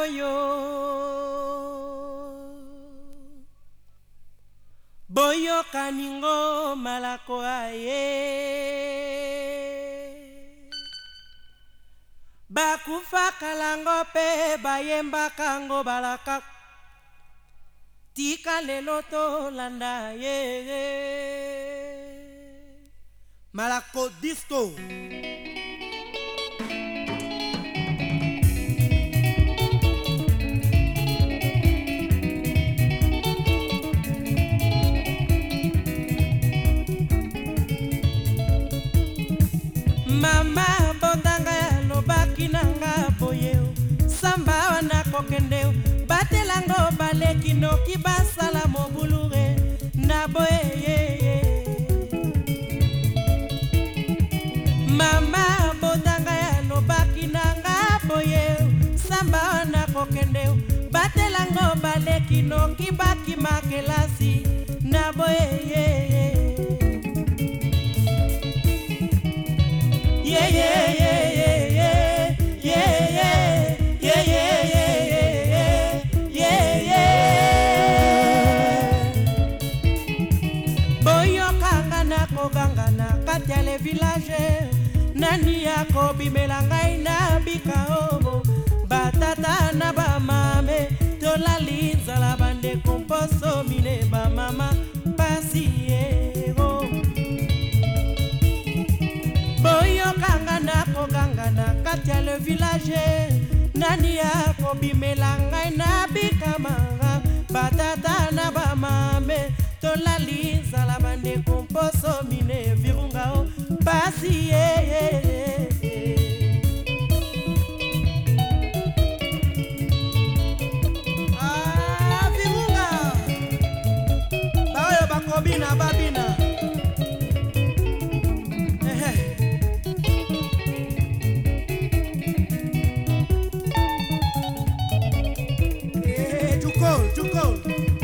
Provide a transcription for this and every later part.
yo boyoka ningo malako aye bakufa kalango pe bayembaka ngo balaka tika lelo tolanda ye Malako Disco. Mama bondanga lobaki nanga boyeo samba wana kokendeo batelango baleki noki basala mobulure na boye Mama bondanga lobaki nanga boyeo samba wana kokendeo batelango baleki noki baki makelasi na boye Katiale village nani yako bimela ngai na bikao batata na ba mame tolali nzala bande komposo mine ba mama pasiero boyo kangana ko gangana katiale village nani yako bimela ngai na bikamara batata na ba mame tolali nzala bande komposo mine virunga o pasi virunga baoyo bakobina babina too cold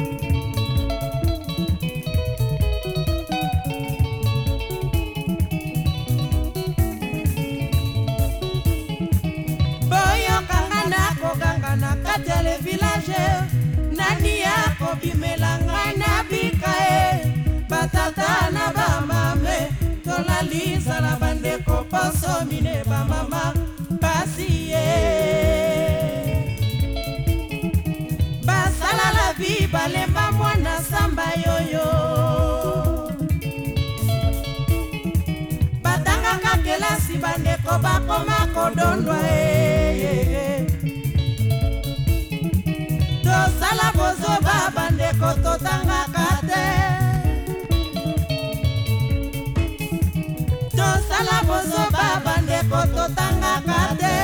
Katiale village nani yako bimela ngai na bikae batata na ba mame tolali nzala bande komposo mine ba mama pasiye basala la vie balemba mwana samba yoyo batangaka kelasi bandeko bakoma kodondwa tosala bozoba bandeko totangaka te tosala bozoba bandeko totangaka te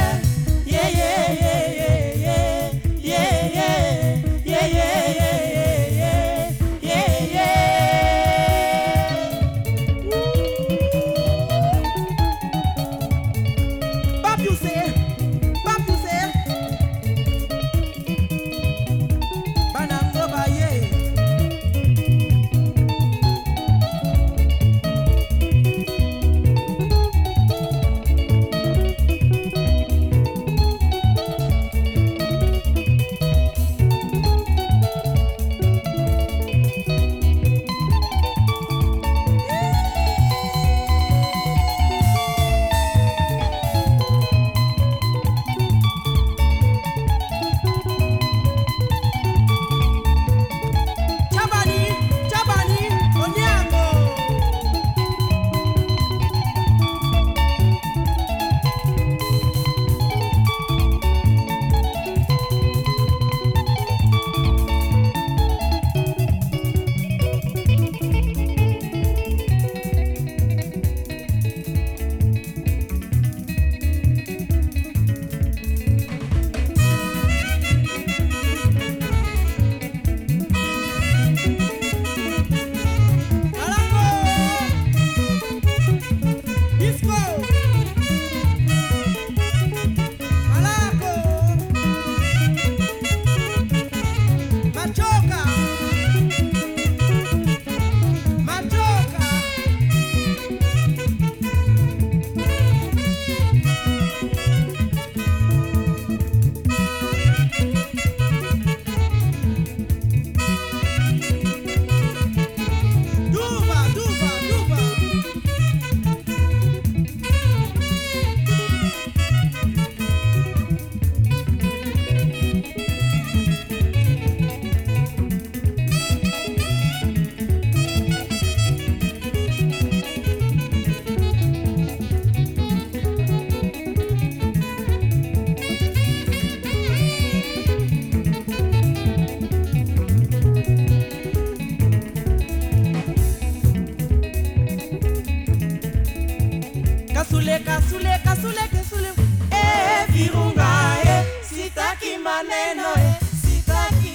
maneno sitaki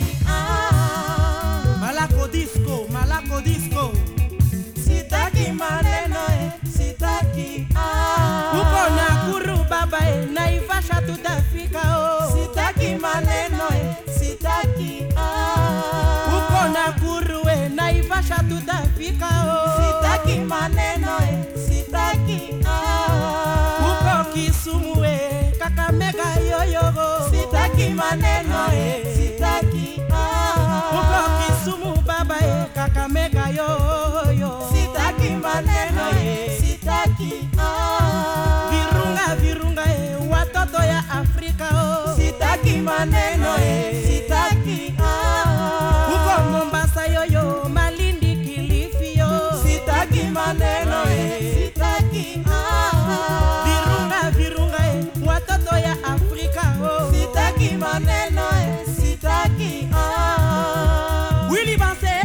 Malako disco, malako disco. sitaki maneno sitaki Uko Nakuru baba Naivasha tutafika sitaki maneno sitaki Uko Nakuru Naivasha tutafika sitaki maneno sitaki Uko Kisumu Kakamega yoyogo sitaki maneno sitaki Uko Kisumu baba Kakamega yoyo sitaki maneno sitaki Virunga virunga watoto ya Afrika sitaki maneno sitaki Uko Mombasa yoyo Malindi Kilifi yo sitaki maneno sitaki Virunga virunga watoto ya Afrika sitaki maneno sitaki Willy Bansé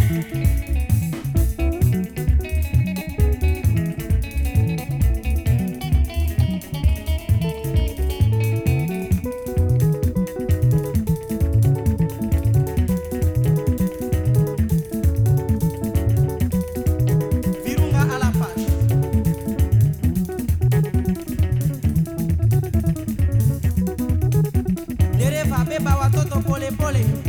Virunga à la page Dereva beba watoto pole pole